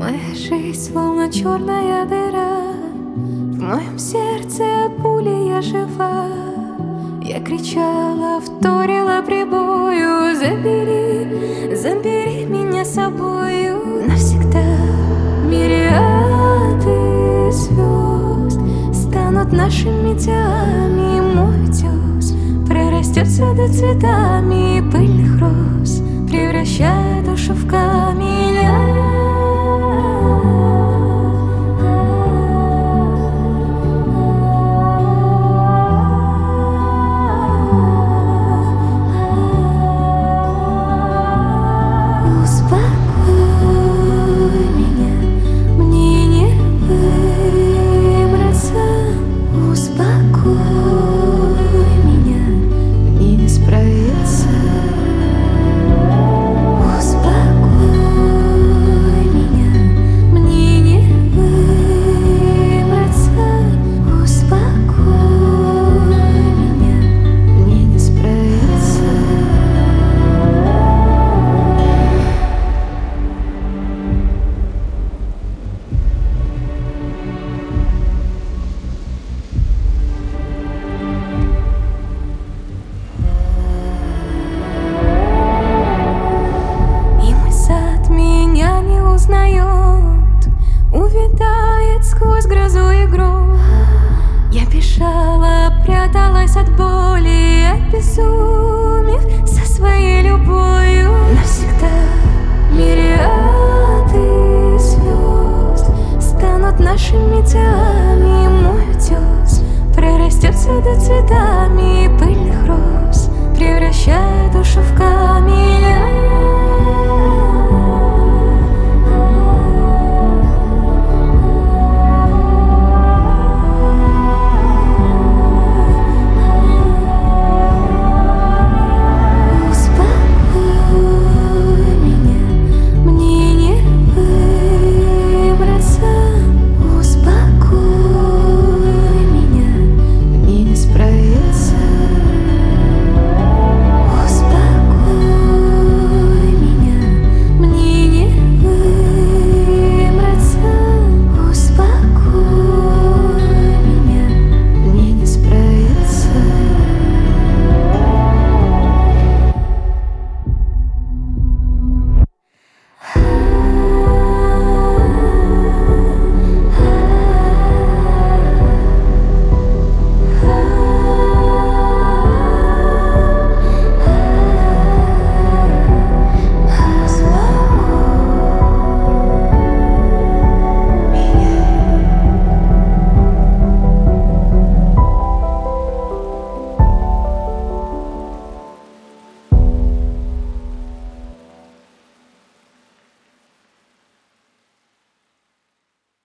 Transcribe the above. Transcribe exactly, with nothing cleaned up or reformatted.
Моя жизнь словно черная дыра, в моем сердце пули, я жива. Я кричала, вторила прибою: забери, забери меня с собою навсегда. Мириады звезд станут нашими телами, и мой утес прорастет сады цветами пыльных роз, превращая душу в камень. Увядает сквозь грозу и гром. Я бежала, пряталась от боли, обезумев со своей любовью.